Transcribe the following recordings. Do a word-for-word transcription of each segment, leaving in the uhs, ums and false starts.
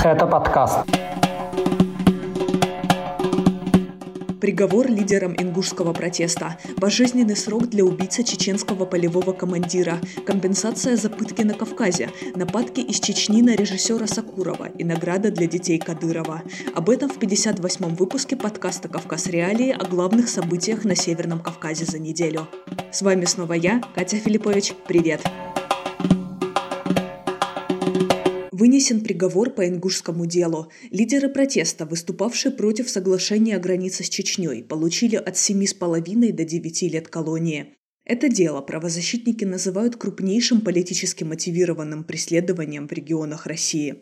Это подкаст. Приговор лидерам ингушского протеста. Пожизненный срок для убийцы чеченского полевого командира. Компенсация за пытки на Кавказе. Нападки из Чечни на режиссера Сакурова и награда для детей Кадырова. Об этом в пятьдесят восьмом выпуске подкаста «Кавказ Реалии» о главных событиях на Северном Кавказе за неделю. С вами снова я, Катя Филиппович. Привет! Вынесен приговор по ингушскому делу. Лидеры протеста, выступавшие против соглашения о границе с Чечней, получили от семи с половиной до девяти лет колонии. Это дело правозащитники называют крупнейшим политически мотивированным преследованием в регионах России.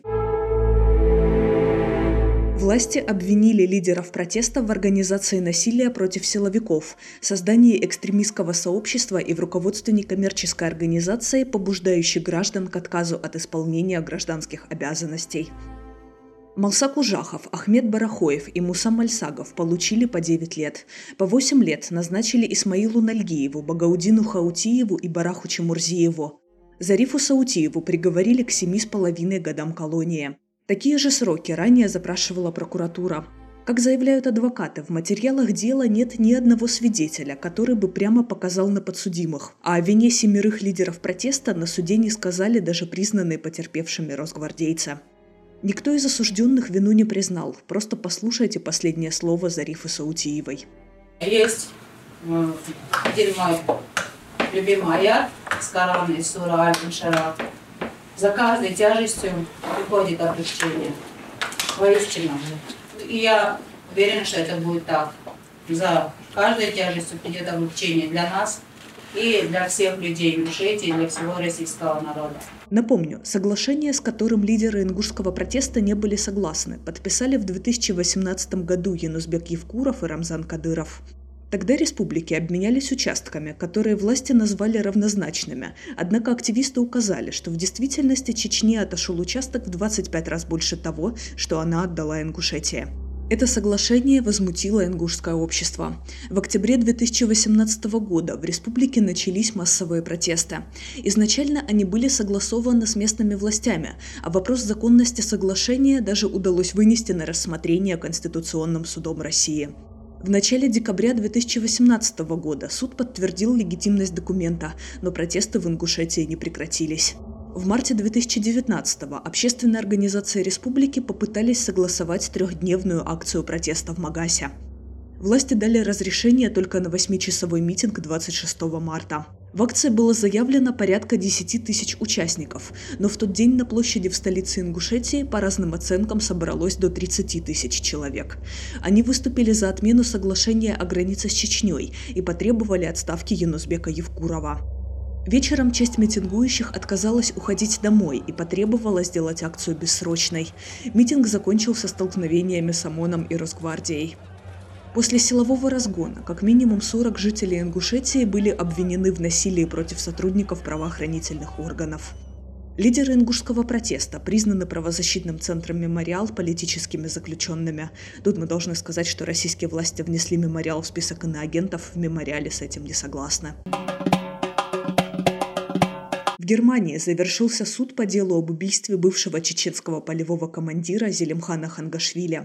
Власти обвинили лидеров протеста в организации насилия против силовиков, создании экстремистского сообщества и в руководстве некоммерческой организации, побуждающей граждан к отказу от исполнения гражданских обязанностей. Малсак Ужахов, Ахмед Барахоев и Муса Мальсагов получили по девять лет. По восемь лет назначили Исмаилу Нальгиеву, Багаудину Хаутиеву и Бараху Чемурзиеву. Зарифу Саутиеву приговорили к семи с половиной годам колонии. Такие же сроки ранее запрашивала прокуратура. Как заявляют адвокаты, в материалах дела нет ни одного свидетеля, который бы прямо показал на подсудимых. А о вине семерых лидеров протеста на суде не сказали даже признанные потерпевшими росгвардейцы. Никто из осужденных вину не признал. Просто послушайте последнее слово Зарифы Саутиевой. Есть один мой любимый аят с Корана из сура Аль-Инширах. За каждой тяжестью приходит облегчение. Воистину. И я уверена, что это будет так. За каждой тяжестью придет облегчение для нас и для всех людей в Ингушетии, и для всего российского народа. Напомню, соглашение, с которым лидеры ингушского протеста не были согласны, подписали в две тысячи восемнадцатом году Юнусбек Евкуров и Рамзан Кадыров. Тогда республики обменялись участками, которые власти назвали равнозначными, однако активисты указали, что в действительности Чечне отошел участок в двадцать пять раз больше того, что она отдала Ингушетии. Это соглашение возмутило ингушское общество. В октябре две тысячи восемнадцатого года в республике начались массовые протесты. Изначально они были согласованы с местными властями, а вопрос законности соглашения даже удалось вынести на рассмотрение Конституционным судом России. В начале декабря две тысячи восемнадцатого года суд подтвердил легитимность документа, но протесты в Ингушетии не прекратились. В марте две тысячи девятнадцатого общественные организации республики попытались согласовать трехдневную акцию протеста в Магасе. Власти дали разрешение только на восьмичасовой митинг двадцать шестого марта. В акции было заявлено порядка десяти тысяч участников, но в тот день на площади в столице Ингушетии по разным оценкам собралось до тридцати тысяч человек. Они выступили за отмену соглашения о границе с Чечней и потребовали отставки Юнусбека Евкурова. Вечером часть митингующих отказалась уходить домой и потребовала сделать акцию бессрочной. Митинг закончился столкновениями с ОМОНом и Росгвардией. После силового разгона как минимум сорок жителей Ингушетии были обвинены в насилии против сотрудников правоохранительных органов. Лидеры ингушского протеста признаны правозащитным центром «Мемориал» политическими заключенными. Тут мы должны сказать, что российские власти внесли «Мемориал» в список иноагентов, в «Мемориале» с этим не согласны. В Германии завершился суд по делу об убийстве бывшего чеченского полевого командира Зелимхана Хангашвили.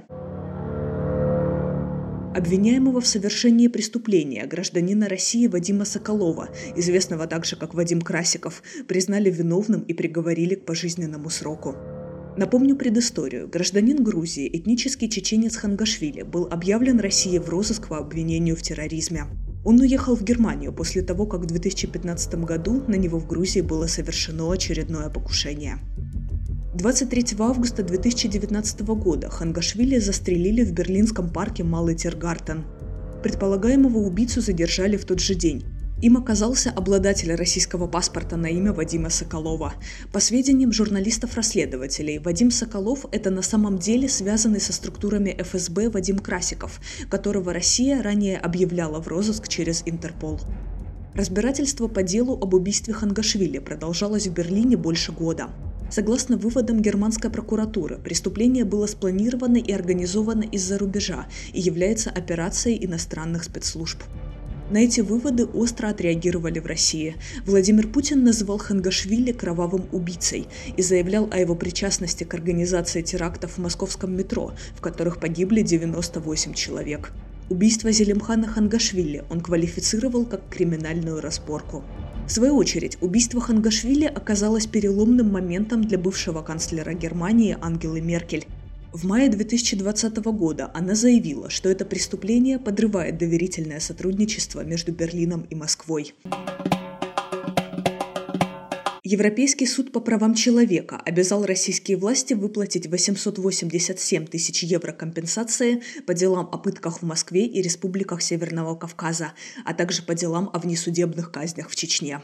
Обвиняемого в совершении преступления гражданина России Вадима Соколова, известного также как Вадим Красиков, признали виновным и приговорили к пожизненному сроку. Напомню предысторию. Гражданин Грузии, этнический чеченец Хангашвили, был объявлен Россией в розыск по обвинению в терроризме. Он уехал в Германию после того, как в две тысячи пятнадцатом году на него в Грузии было совершено очередное покушение. двадцать третьего августа две тысячи девятнадцатого года Хангашвили застрелили в берлинском парке Малый Тиргартен. Предполагаемого убийцу задержали в тот же день. Им оказался обладатель российского паспорта на имя Вадима Соколова. По сведениям журналистов-расследователей, Вадим Соколов – это на самом деле связанный со структурами эф эс бэ Вадим Красиков, которого Россия ранее объявляла в розыск через Интерпол. Разбирательство по делу об убийстве Хангашвили продолжалось в Берлине больше года. Согласно выводам германской прокуратуры, преступление было спланировано и организовано из-за рубежа и является операцией иностранных спецслужб. На эти выводы остро отреагировали в России. Владимир Путин называл Хангашвили кровавым убийцей и заявлял о его причастности к организации терактов в московском метро, в которых погибли девяносто восемь человек. Убийство Зелимхана Хангашвили он квалифицировал как криминальную разборку. В свою очередь, убийство Хангашвили оказалось переломным моментом для бывшего канцлера Германии Ангелы Меркель. В мае две тысячи двадцатого года она заявила, что это преступление подрывает доверительное сотрудничество между Берлином и Москвой. Европейский суд по правам человека обязал российские власти выплатить восемьсот восемьдесят семь тысяч евро компенсации по делам о пытках в Москве и республиках Северного Кавказа, а также по делам о внесудебных казнях в Чечне.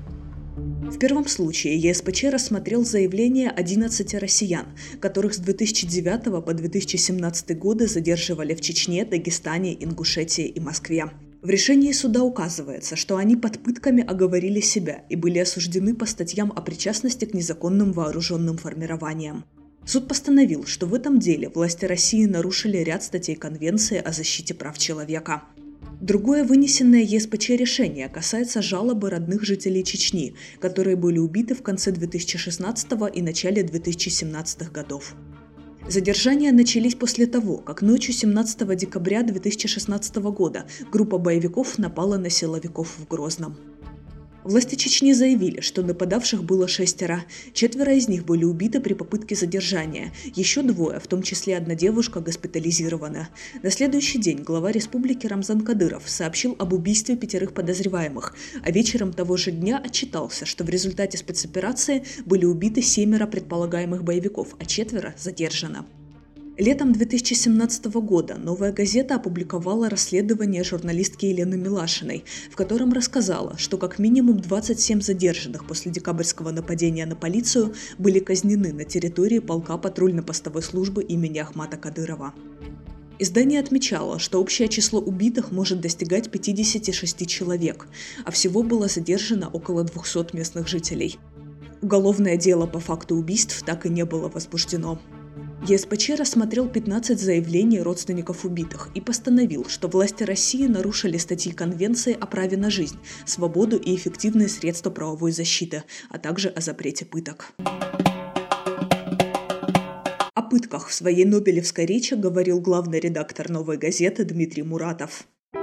В первом случае ЕСПЧ рассмотрел заявления одиннадцати россиян, которых с две тысячи девятого по две тысячи семнадцатый годы задерживали в Чечне, Дагестане, Ингушетии и Москве. В решении суда указывается, что они под пытками оговорили себя и были осуждены по статьям о причастности к незаконным вооруженным формированиям. Суд постановил, что в этом деле власти России нарушили ряд статей Конвенции о защите прав человека. Другое вынесенное ЕСПЧ решение касается жалобы родных жителей Чечни, которые были убиты в конце две тысячи шестнадцатого и начале две тысячи семнадцатых годов. Задержания начались после того, как ночью семнадцатого декабря две тысячи шестнадцатого года группа боевиков напала на силовиков в Грозном. Власти Чечни заявили, что нападавших было шестеро, четверо из них были убиты при попытке задержания, еще двое, в том числе одна девушка, госпитализирована. На следующий день глава республики Рамзан Кадыров сообщил об убийстве пятерых подозреваемых, а вечером того же дня отчитался, что в результате спецоперации были убиты семеро предполагаемых боевиков, а четверо задержано. Летом две тысячи семнадцатого года «Новая газета» опубликовала расследование журналистки Елены Милашиной, в котором рассказала, что как минимум двадцать семь задержанных после декабрьского нападения на полицию были казнены на территории полка патрульно-постовой службы имени Ахмата Кадырова. Издание отмечало, что общее число убитых может достигать пятидесяти шести человек, а всего было задержано около двухсот местных жителей. Уголовное дело по факту убийств так и не было возбуждено. ЕСПЧ рассмотрел пятнадцать заявлений родственников убитых и постановил, что власти России нарушили статьи Конвенции о праве на жизнь, свободу и эффективные средства правовой защиты, а также о запрете пыток. О пытках в своей Нобелевской речи говорил главный редактор «Новой газеты» Дмитрий Муратов.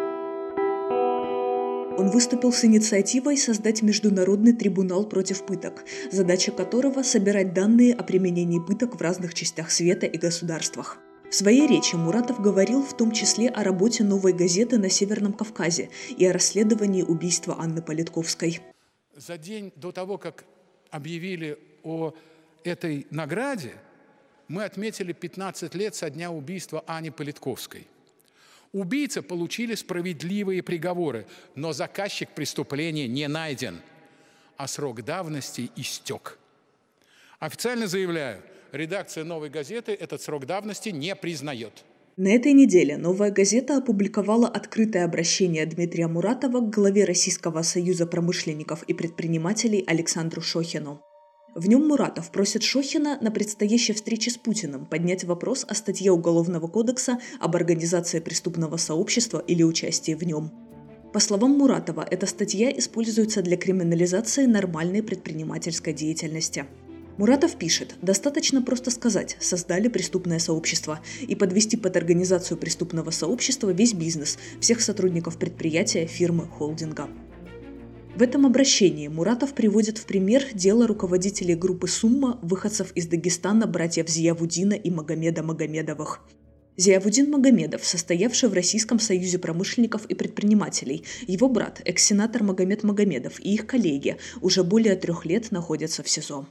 Он выступил с инициативой создать Международный трибунал против пыток, задача которого – собирать данные о применении пыток в разных частях света и государствах. В своей речи Муратов говорил в том числе о работе «Новой газеты» на Северном Кавказе и о расследовании убийства Анны Политковской. За день до того, как объявили о этой награде, мы отметили пятнадцать лет со дня убийства Ани Политковской. Убийцы получили справедливые приговоры, но заказчик преступления не найден, а срок давности истек. Официально заявляю, редакция «Новой газеты» этот срок давности не признает. На этой неделе «Новая газета» опубликовала открытое обращение Дмитрия Муратова к главе Российского союза промышленников и предпринимателей Александру Шохину. В нем Муратов просит Шохина на предстоящей встрече с Путиным поднять вопрос о статье Уголовного кодекса об организации преступного сообщества или участии в нем. По словам Муратова, эта статья используется для криминализации нормальной предпринимательской деятельности. Муратов пишет, достаточно просто сказать «создали преступное сообщество» и подвести под организацию преступного сообщества весь бизнес, всех сотрудников предприятия, фирмы, холдинга. В этом обращении Муратов приводит в пример дело руководителей группы «Сумма», выходцев из Дагестана, братьев Зиявудина и Магомеда Магомедовых. Зиявудин Магомедов, состоявший в Российском союзе промышленников и предпринимателей, его брат, экс-сенатор Магомед Магомедов и их коллеги уже более трех лет находятся в СИЗО.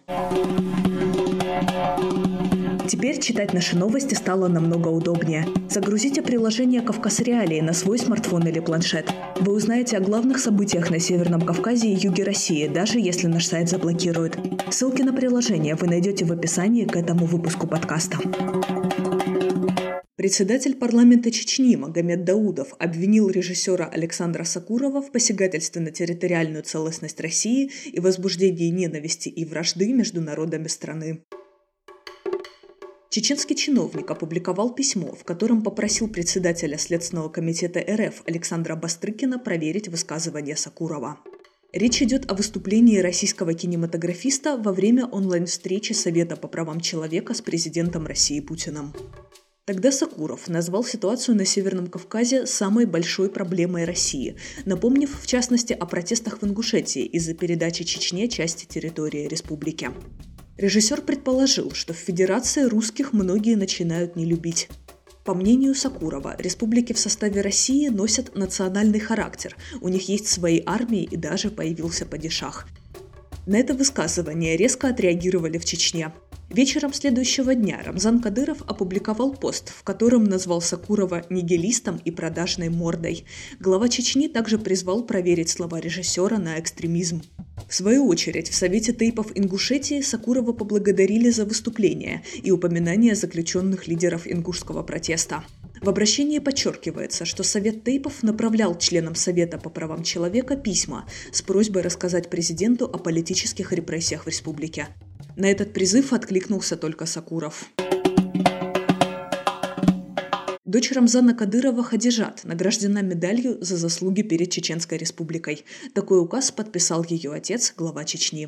Теперь читать наши новости стало намного удобнее. Загрузите приложение «Кавказ Реалии» на свой смартфон или планшет. Вы узнаете о главных событиях на Северном Кавказе и юге России, даже если наш сайт заблокируют. Ссылки на приложение вы найдете в описании к этому выпуску подкаста. Председатель парламента Чечни Магомед Даудов обвинил режиссера Александра Сакурова в посягательстве на территориальную целостность России и возбуждении ненависти и вражды между народами страны. Чеченский чиновник опубликовал письмо, в котором попросил председателя Следственного комитета эр эф Александра Бастрыкина проверить высказывания Сакурова. Речь идет о выступлении российского кинематографиста во время онлайн-встречи Совета по правам человека с президентом России Путиным. Тогда Сакуров назвал ситуацию на Северном Кавказе самой большой проблемой России, напомнив, в частности, о протестах в Ингушетии из-за передачи Чечне части территории республики. Режиссер предположил, что в Федерации русских многие начинают не любить. По мнению Сакурова, республики в составе России носят национальный характер, у них есть свои армии и даже появился падишах. На это высказывание резко отреагировали в Чечне. Вечером следующего дня Рамзан Кадыров опубликовал пост, в котором назвал Сакурова нигилистом и продажной мордой. Глава Чечни также призвал проверить слова режиссера на экстремизм. В свою очередь, в Совете тейпов Ингушетии Сакурова поблагодарили за выступление и упоминание заключенных лидеров ингушского протеста. В обращении подчеркивается, что Совет тейпов направлял членам Совета по правам человека письма с просьбой рассказать президенту о политических репрессиях в республике. На этот призыв откликнулся только Сакуров. Дочь Рамзана Кадырова Хадижат награждена медалью за заслуги перед Чеченской республикой. Такой указ подписал ее отец, глава Чечни.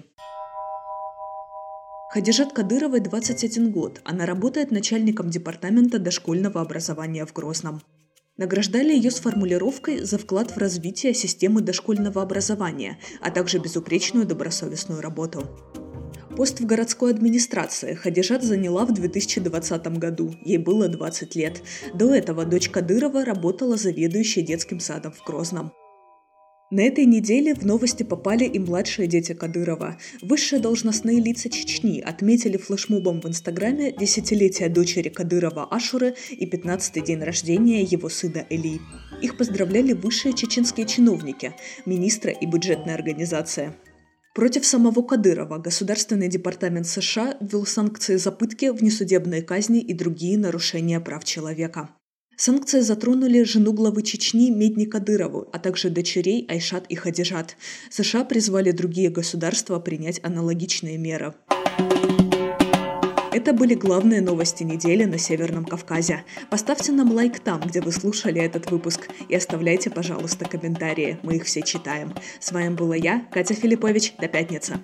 Хадижат Кадыровой двадцать один год. Она работает начальником департамента дошкольного образования в Грозном. Награждали ее с формулировкой «за вклад в развитие системы дошкольного образования», а также безупречную добросовестную работу. Пост в городской администрации Хадижат заняла в две тысячи двадцатом году, ей было двадцать лет. До этого дочь Кадырова работала заведующей детским садом в Грозном. На этой неделе в новости попали и младшие дети Кадырова. Высшие должностные лица Чечни отметили флешмобом в Инстаграме десятилетие дочери Кадырова Ашуры и пятнадцатый день рождения его сына Эли. Их поздравляли высшие чеченские чиновники, министры и бюджетная организация. Против самого Кадырова Государственный департамент США ввел санкции за пытки, внесудебные казни и другие нарушения прав человека. Санкции затронули жену главы Чечни Медни Кадырову, а также дочерей Айшат и Хадижат. США призвали другие государства принять аналогичные меры. Это были главные новости недели на Северном Кавказе. Поставьте нам лайк там, где вы слушали этот выпуск, и оставляйте, пожалуйста, комментарии, мы их все читаем. С вами была я, Катя Филиппович. До пятницы.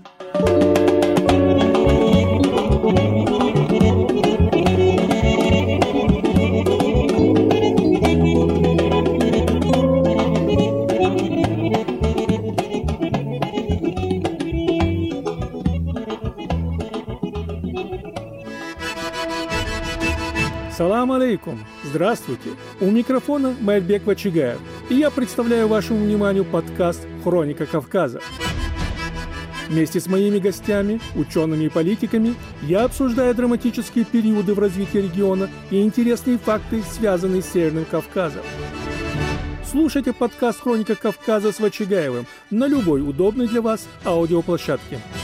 Салам алейкум! Здравствуйте! У микрофона Майрбек Вачигаев, и я представляю вашему вниманию подкаст «Хроника Кавказа». Вместе с моими гостями, учеными и политиками, я обсуждаю драматические периоды в развитии региона и интересные факты, связанные с Северным Кавказом. Слушайте подкаст «Хроника Кавказа» с Вачигаевым на любой удобной для вас аудиоплощадке.